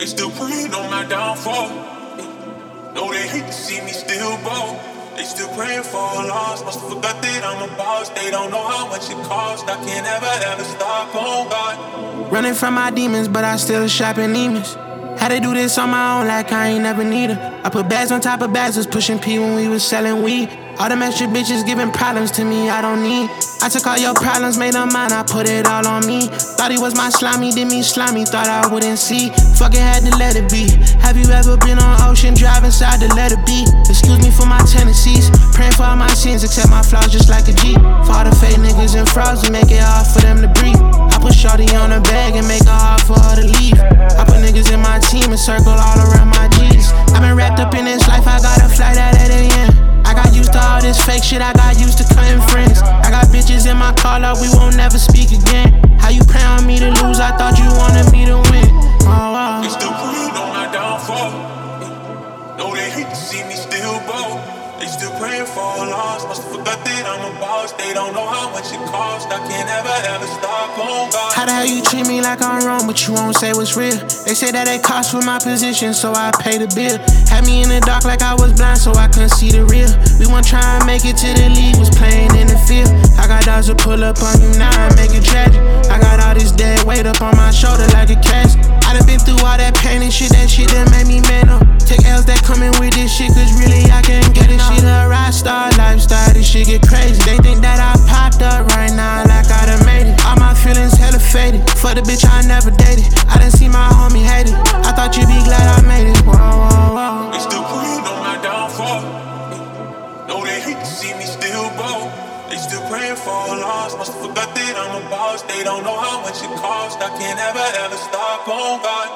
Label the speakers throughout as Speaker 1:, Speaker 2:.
Speaker 1: still praying on my downfall. Know they hate to see me still bold. They still praying for a loss. Must have forgot that I'm a boss. They don't know how much it costs. I can't ever stop on God.
Speaker 2: Running from my demons, but I still shopping demons. Had to do this on my own like I ain't never need her. I put bags on top of bags, was pushing P when we was selling weed. All them extra bitches giving problems to me I don't need. I took all your problems, made them mine, I put it all on me. Thought he was my slimy, did me slimy, thought I wouldn't see. Fucking had to let it be. Have you ever been on ocean, drive inside to let it be? Excuse me for my tendencies, praying for all my sins, accept my flaws just like a G. For all the fake niggas and frauds and make it hard for them to breathe. I put shorty on a bag and make it hard for her to leave. I put niggas in my team and circle all around my G's. I've been wrapped up in this life, I got a flight at 8 a.m. I got used to all this fake shit, I got used to cutting friends. I got bitches in my car, like we won't never speak again. How you pray on me to lose, I thought you wanted me to win. Oh, wow.
Speaker 1: They still praying on my downfall. Know they hate to see me still bold. They still praying for a loss. Must have forgot that I'm a boss. They don't know how much it costs. I can't ever stop on God.
Speaker 2: How the hell you treat me like I'm wrong, but you won't say what's real? They say that it costs for my position, so I pay the bill. Had me in the dark like I was blind, so I couldn't see the real. We weren't trying to make it to the league, was playing in the field. I got dogs to pull up on you now and make it tragic. I got all this dead weight up on my shoulder like a casket. I done been through all that pain and shit that made me man up. Take L's that coming with this shit, cause really I can't get it. Shit a rock star lifestyle, this shit get crazy. They think that I popped up right now like I done made it. All my feelings hella faded, for the bitch I never dated. I done see my homie hate it, I thought you'd be glad I made it. Whoa, whoa, whoa.
Speaker 1: They still praying on my downfall. Know they hate to see me still bold. They still praying for a loss. Must have forgot that I'm a boss. They don't know how much it costs. I can't ever stop on God.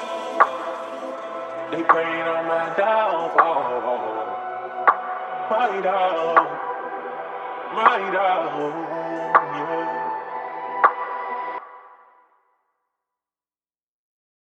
Speaker 1: They praying on my downfall. My dog, yeah.